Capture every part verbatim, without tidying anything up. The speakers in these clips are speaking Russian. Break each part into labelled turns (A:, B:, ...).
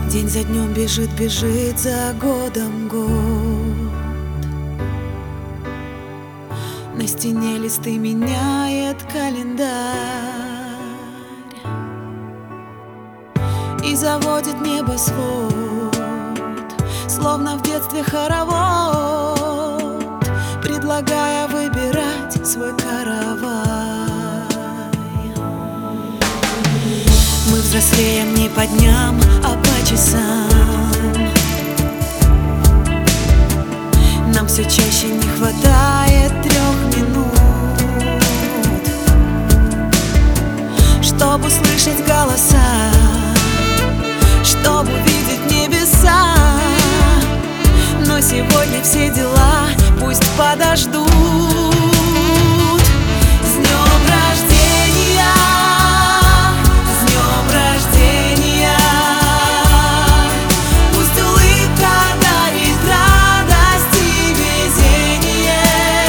A: День за днем бежит, бежит за годом год. На стене листы меняет календарь и заводит небосвод, словно в детстве хоровод, предлагая выбирать свой каравай. Мы взрослеем не по дням, а по часам. Нам все чаще не хватает трех минут, чтобы услышать голоса, чтобы увидеть небеса. Но сегодня все дела пусть подождут. С днем рождения, с днем рождения. Пусть улыбка дарит радость и везение,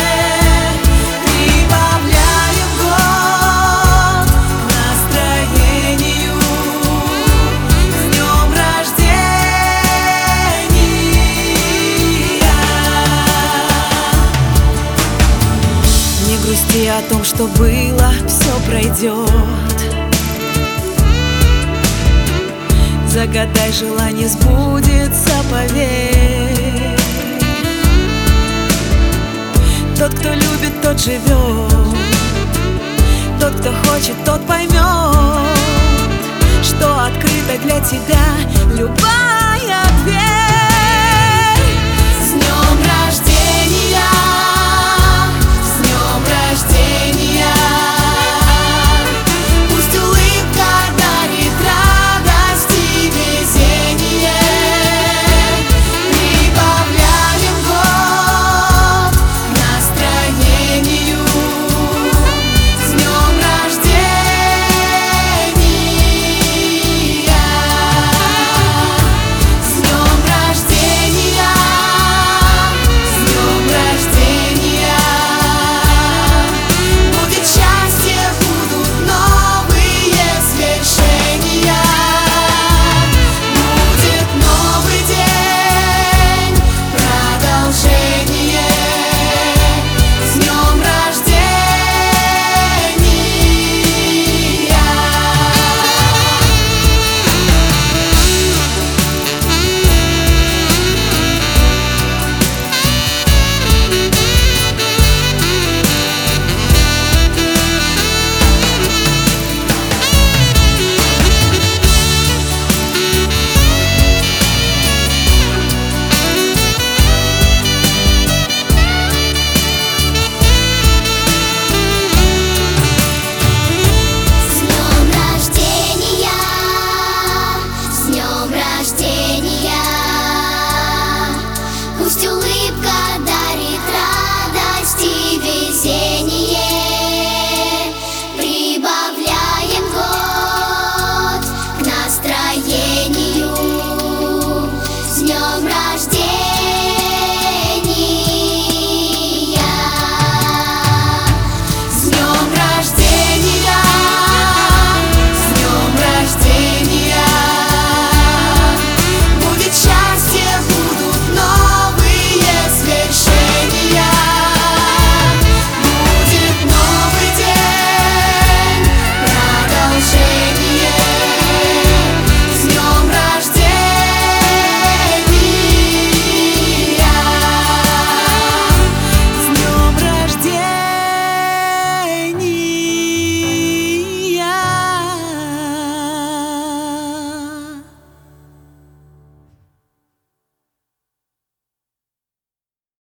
A: прибавляя год к настроению. С днем рождения. Не грусти о том, что было, все пройдет. Загадай желание, сбудется, поверь. Тот, кто любит, тот живет. Тот, кто хочет, тот поймет, что открыта для тебя любая